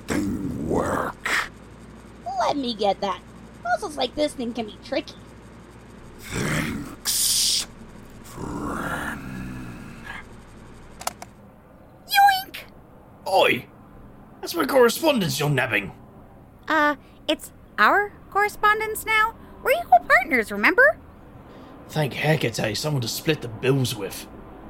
thing work? Let me get that. Puzzles like this thing can be tricky. Thanks, friend. Yoink! Oi! That's my correspondence you're nabbing. It's our correspondence now? We're equal partners, remember? Thank Hecate, someone to split the bills with.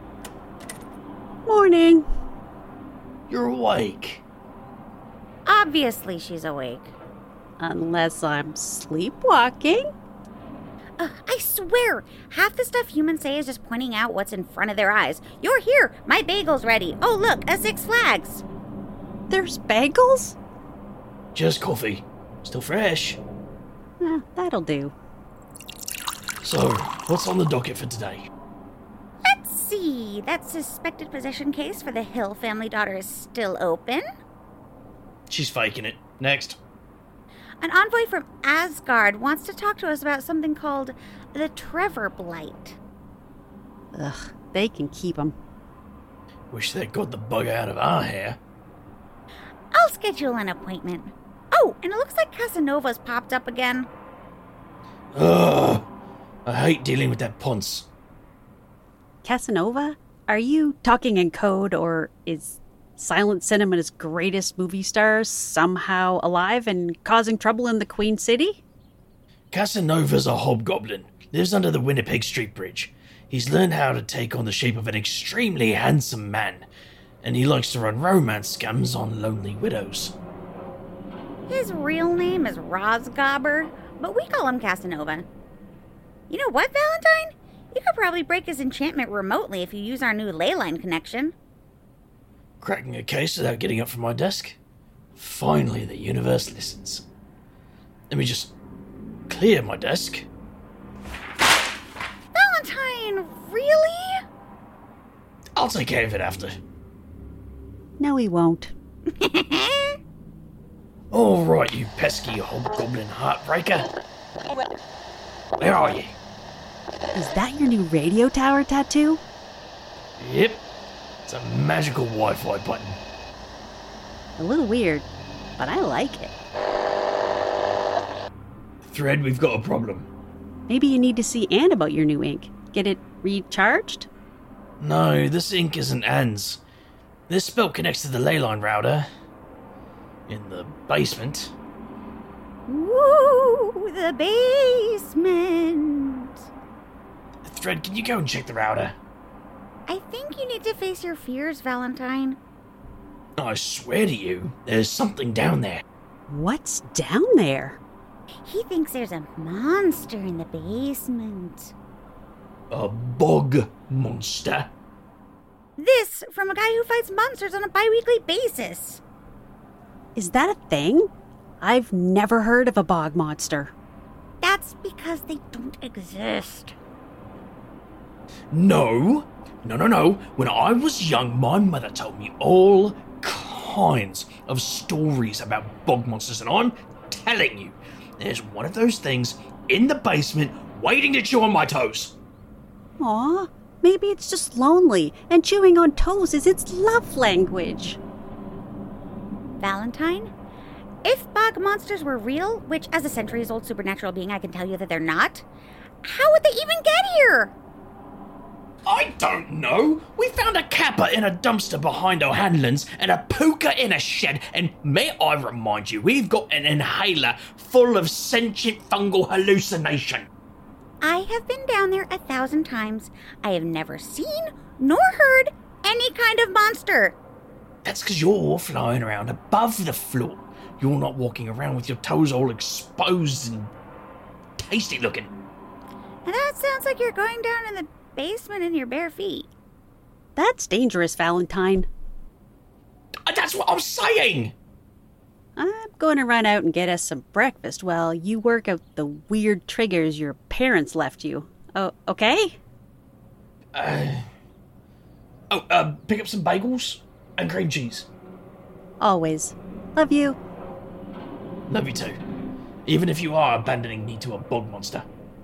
Morning. You're awake. Obviously she's awake. Unless I'm sleepwalking. I swear, half the stuff humans say is just pointing out what's in front of their eyes. You're here, my bagel's ready. Oh look, a Six Flags. There's bagels? Just coffee. Still fresh. That'll do. So, what's on the docket for today? Let's see, that suspected possession case for the Hill family daughter is still open. She's faking it. Next. An envoy from Asgard wants to talk to us about something called the Trevor Blight. Ugh, they can keep 'em. Wish they'd got the bug out of our hair. I'll schedule an appointment. Oh, and it looks like Casanova's popped up again. Ugh. I hate dealing with that ponce. Casanova? Are you talking in code, or is Silent Cinema's greatest movie star somehow alive and causing trouble in the Queen City? Casanova's a hobgoblin. Lives under the Winnipeg Street Bridge. He's learned how to take on the shape of an extremely handsome man, and he likes to run romance scams on lonely widows. His real name is Rosgobber, but we call him Casanova. You know what, Valentine? You could probably break his enchantment remotely if you use our new ley line connection. Cracking a case without getting up from my desk. Finally, the universe listens. Let me just clear my desk. Valentine, really? I'll take care of it after. No, he won't. All right, you pesky hobgoblin heartbreaker. Where are you? Is that your new radio tower tattoo? Yep. It's a magical Wi-Fi button. A little weird, but I like it. Thread, we've got a problem. Maybe you need to see Anne about your new ink. Get it recharged? No, this ink isn't Anne's. This spell connects to the ley line router. In the basement. Woo, the basement. Thread, can you go and check the router? I think you need to face your fears, Valentine. I swear to you, there's something down there. What's down there? He thinks there's a monster in the basement. A bog monster. This from a guy who fights monsters on a bi-weekly basis. Is that a thing? I've never heard of a bog monster. That's because they don't exist. No. When I was young, my mother told me all kinds of stories about bog monsters, and I'm telling you, there's one of those things in the basement waiting to chew on my toes. Aw, maybe it's just lonely, and chewing on toes is its love language. Valentine, if bog monsters were real, which as a centuries-old supernatural being I can tell you that they're not, how would they even get here? I don't know. We found a kappa in a dumpster behind O'Hanlon's and a puka in a shed, and may I remind you, we've got an inhaler full of sentient fungal hallucination. I have been down there 1,000 times. I have never seen nor heard any kind of monster. That's because you're flying around above the floor. You're not walking around with your toes all exposed and tasty looking. And that sounds like you're going down in the basement in your bare feet. That's dangerous, Valentine. That's what I'm saying! I'm going to run out and get us some breakfast while you work out the weird triggers your parents left you. Oh, okay? Pick up some bagels and cream cheese. Always. Love you. Love you too. Even if you are abandoning me to a bog monster.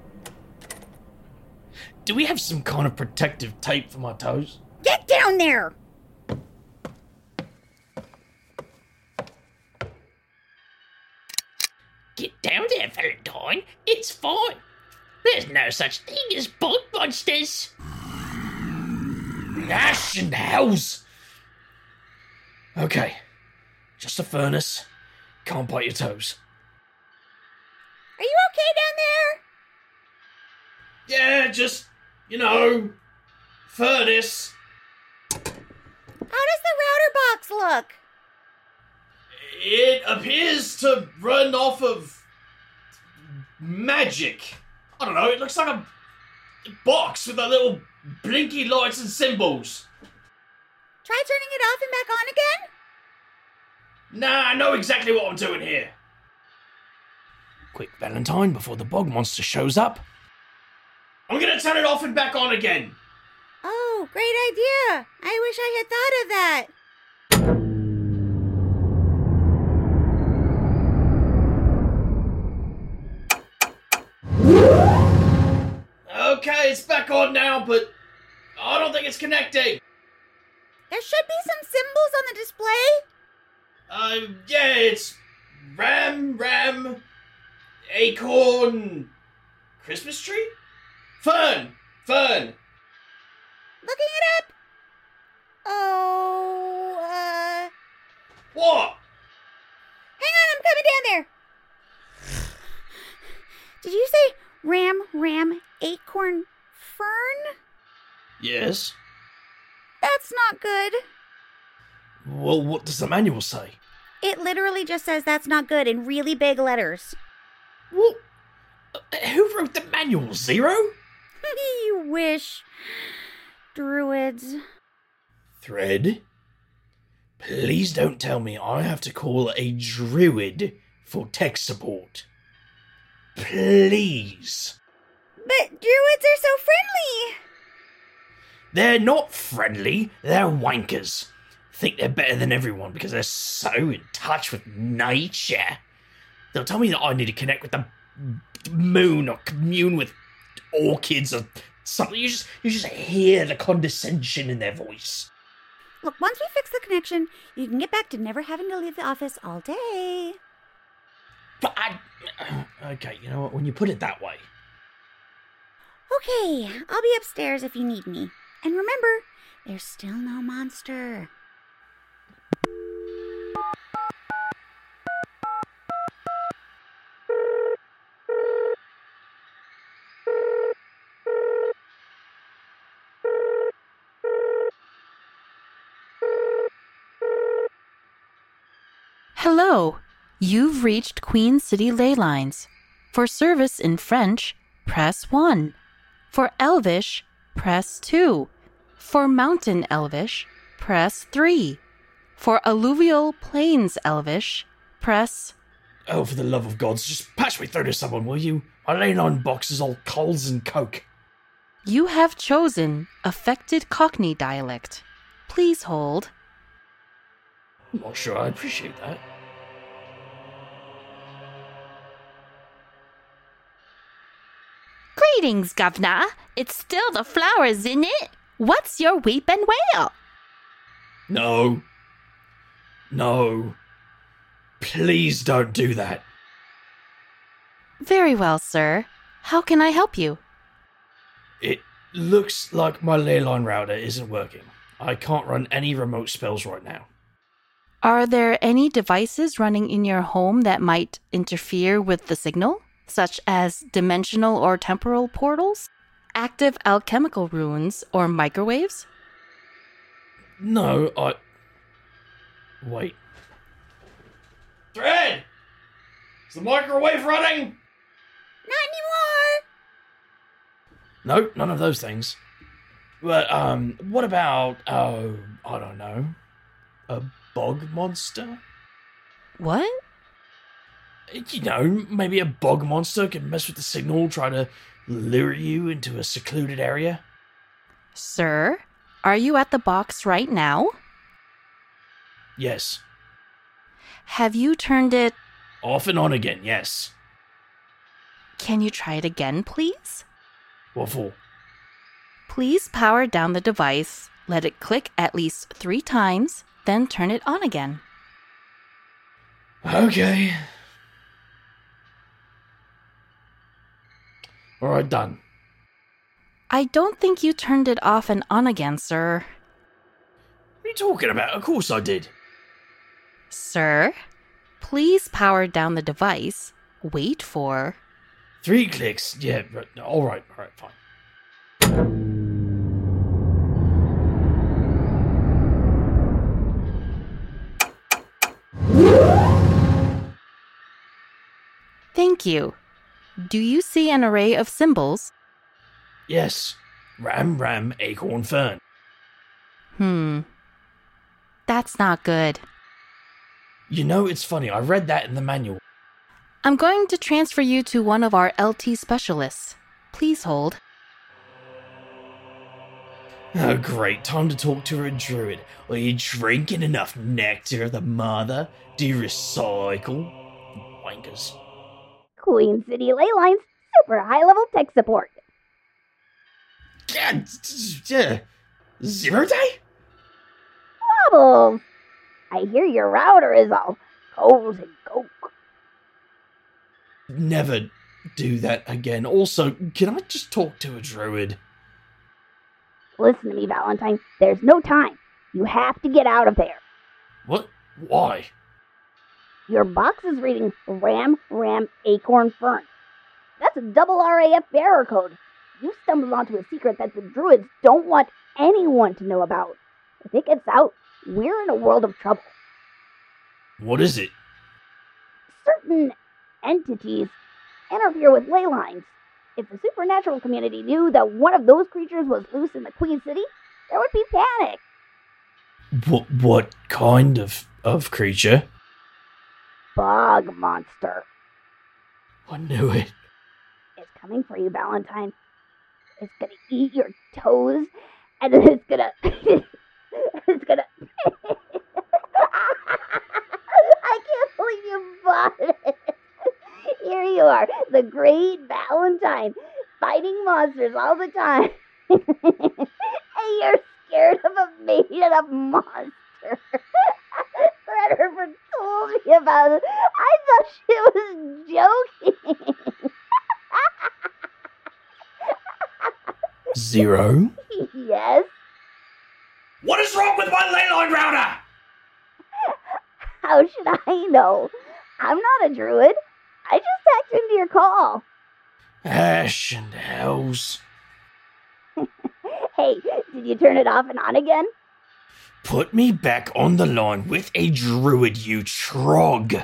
Do we have some kind of protective tape for my toes? Get down there! Get down there, Valentine. It's fine. There's no such thing as bog monsters. Ash and hells. Okay, just a furnace. Can't bite your toes. Are you okay down there? Yeah, just, furnace. How does the router box look? It appears to run off of magic. I don't know, it looks like a box with a little blinky lights and symbols. Try turning it off and back on again? Nah, I know exactly what I'm doing here. Quick, Valentine, before the bog monster shows up. I'm gonna turn it off and back on again. Oh, great idea. I wish I had thought of that. Okay, it's back on now, but I don't think it's connecting. There should be some symbols on the display. Yeah, it's Ram, Acorn, Christmas tree? Fern! Looking it up. Oh, What? hang on, I'm coming down there. Did you say ram, acorn, fern? Yes. That's not good. Well, what does the manual say? It literally just says that's not good in really big letters. What? Who wrote the manual, Zero? You wish. Druids. Thread? Please don't tell me I have to call a druid for tech support. Please. But druids are so friendly. They're not friendly, they're wankers. Think they're better than everyone because they're so in touch with nature. They'll tell me that I need to connect with the moon or commune with orchids or something. You just hear the condescension in their voice. Look, once we fix the connection, you can get back to never having to leave the office all day. But okay, you know what, when you put it that way. Okay, I'll be upstairs if you need me. And remember, there's still no monster. Hello, you've reached Queen City Ley Lines. For service in French, press 1. For Elvish, press 2. For Mountain Elvish, press 3. For Alluvial Plains Elvish, press... Oh, for the love of gods, just patch me through to someone, will you? My lane on box is all coals and coke. You have chosen affected Cockney dialect. Please hold. I'm not sure I appreciate that. Greetings, Governor. It's still the flowers, isn't it? What's your weep and wail? No. Please don't do that. Very well, sir. How can I help you? It looks like my leyline router isn't working. I can't run any remote spells right now. Are there any devices running in your home that might interfere with the signal, such as dimensional or temporal portals, active alchemical runes, or microwaves? No, Wait. Thread! Is the microwave running? Not anymore! No, none of those things. But, what about, I don't know, a bog monster? What? You know, maybe a bog monster can mess with the signal, try to lure you into a secluded area. Sir, are you at the box right now? Yes. Have you turned it... Off and on again, yes. Can you try it again, please? What for? Please power down the device, let it click at least 3 times, then turn it on again. Okay. Alright, done. I don't think you turned it off and on again, sir. What are you talking about? Of course I did. Sir, please power down the device. Wait for... 3 clicks. Yeah, alright, fine. Thank you. Do you see an array of symbols? Yes. Ram, acorn, fern. That's not good. You know, it's funny. I read that in the manual. I'm going to transfer you to one of our LT specialists. Please hold. Oh, great. Time to talk to a druid. Are you drinking enough nectar, the mother? Do you recycle? Wankers. Queen City Ley Lines, super high-level tech support. God, 0 day? Bubbles! I hear your router is all cold and coke. Never do that again. Also, can I just talk to a druid? Listen to me, Valentine. There's no time. You have to get out of there. What? Why? Your box is reading Ram, Acorn, Fern. That's a double RAF bearer code. You stumbled onto a secret that the druids don't want anyone to know about. If it gets out, we're in a world of trouble. What is it? Certain entities interfere with ley lines. If the supernatural community knew that one of those creatures was loose in the Queen City, there would be panic. What kind of creature? Bog monster. I knew it. It's coming for you, Valentine. It's gonna eat your toes, and then it's gonna... it's gonna... I can't believe you bought it. Here you are, the great Valentine, fighting monsters all the time. And you're scared of a made-up monster. Threadripper told me about it. I thought she was joking. 0? Yes? What is wrong with my leyline router? How should I know? I'm not a druid. I just hacked into your call. Ash and hells. Hey, did you turn it off and on again? Put me back on the line with a druid, you trog.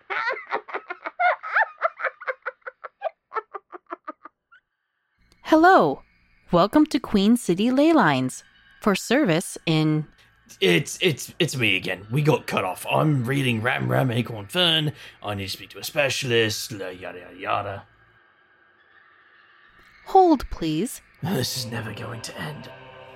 Hello. Welcome to Queen City Ley Lines. For service in... It's me again. We got cut off. I'm reading Ram, Acorn, Fern. I need to speak to a specialist. Yada, yada, yada. Hold, please. This is never going to end.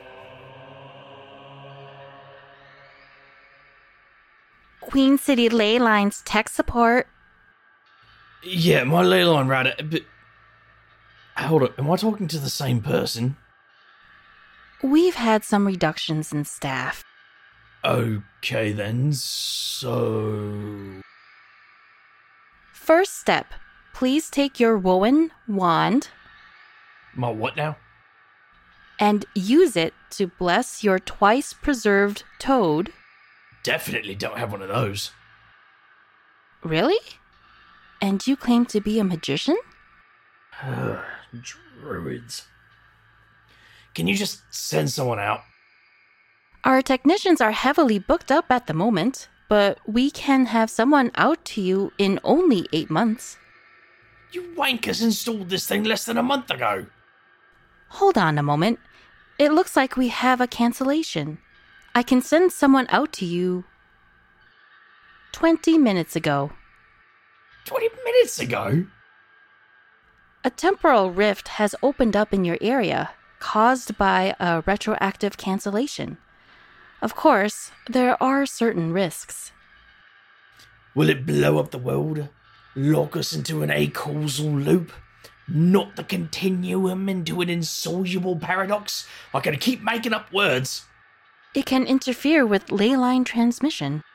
Queen City Ley Lines tech support. Yeah, my leyline router, but... Hold up, am I talking to the same person? We've had some reductions in staff. Okay then, so... First step, please take your Wowan wand My what now? and use it to bless your twice preserved toad. Definitely don't have one of those. Really? And you claim to be a magician? Druids. Can you just send someone out? Our technicians are heavily booked up at the moment, but we can have someone out to you in only 8 months. You wankers installed this thing less than a month ago. Hold on a moment. It looks like we have a cancellation. I can send someone out to you 20 minutes ago. 20 minutes ago? A temporal rift has opened up in your area, caused by a retroactive cancellation. Of course, there are certain risks. Will it blow up the world? Lock us into an acausal loop? Knot the continuum into an insoluble paradox? I can keep making up words. It can interfere with ley line transmission.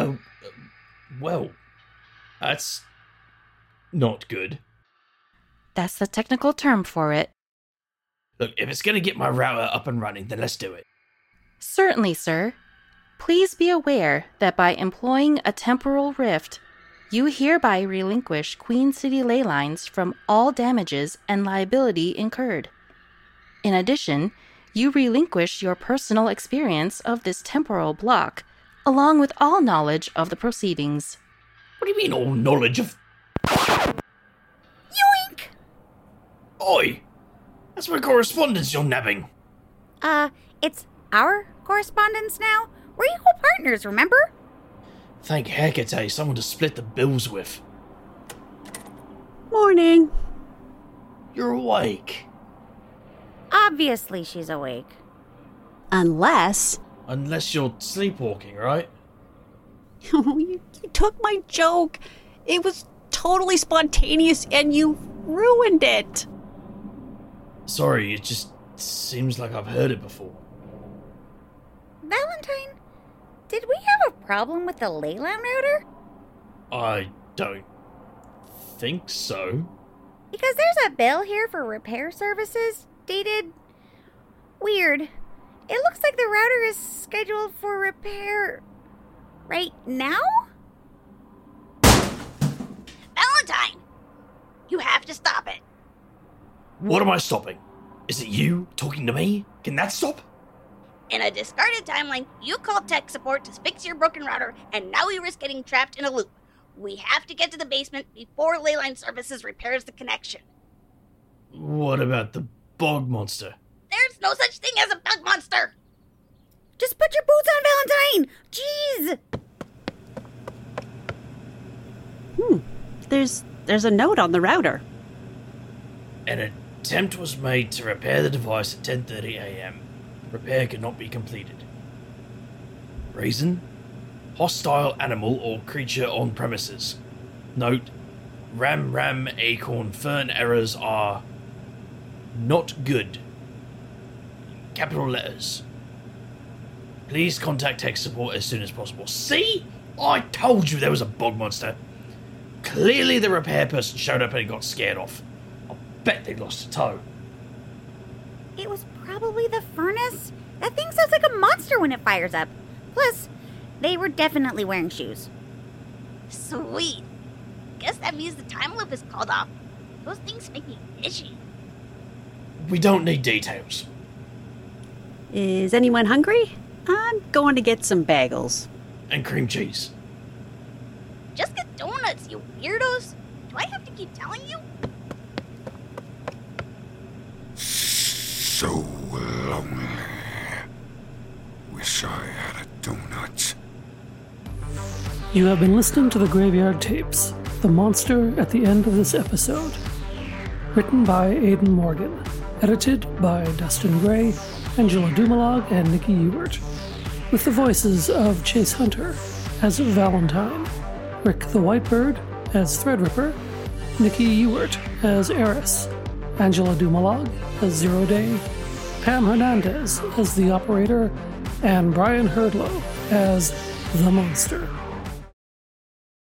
Well, that's not good. That's the technical term for it. Look, if it's going to get my router up and running, then let's do it. Certainly, sir. Please be aware that by employing a temporal rift, you hereby relinquish Queen City ley lines from all damages and liability incurred. In addition, you relinquish your personal experience of this temporal block, along with all knowledge of the proceedings. What do you mean, all knowledge of... Yoink! Oi! That's my correspondence you're nabbing. It's our correspondence now? We're equal partners, remember? Thank Hecate, someone to split the bills with. Morning. You're awake. Obviously she's awake. Unless... Unless you're sleepwalking, right? you took my joke. It was totally spontaneous and you ruined it. Sorry, it just seems like I've heard it before. Valentine, did we have a problem with the ley line router? I don't think so. Because there's a bill here for repair services, dated... weird. It looks like the router is scheduled for repair... right now? Valentine! You have to stop it. What am I stopping? Is it you talking to me? Can that stop? In a discarded timeline, you called tech support to fix your broken router, and now we risk getting trapped in a loop. We have to get to the basement before Leyline Services repairs the connection. What about the bog monster? There's no such thing as a bug monster! Just put your boots on, Valentine! Jeez! There's a note on the router. An attempt was made to repair the device at 10:30 a.m. Repair could not be completed. Reason? Hostile animal or creature on premises. Note, Ram Acorn Fern errors are not good. Capital letters. Please contact tech support as soon as possible. See? I told you there was a bog monster. Clearly the repair person showed up and got scared off. I'll bet they lost a toe. It was probably the furnace. That thing sounds like a monster when it fires up. Plus, they were definitely wearing shoes. Sweet. Guess that means the time loop is called off. Those things make me itchy. We don't need details. Is anyone hungry? I'm going to get some bagels. And cream cheese. Just get donuts, you weirdos. Do I have to keep telling you? So lonely. Wish I had a donut. You have been listening to the Graveyard Tapes, The Monster at the End of This Episode. Written by Aidan Morgan. Edited by Dustin Gray, Angela Dumalog, and Nikki Ewert. With the voices of Chase Hunter as Valentine, Rick the Whitebird as Threadripper, Nikki Ewert as Eris, Angela Dumalog as Zero Day, Pam Hernandez as the Operator, and Brian Hurdlow as the Monster.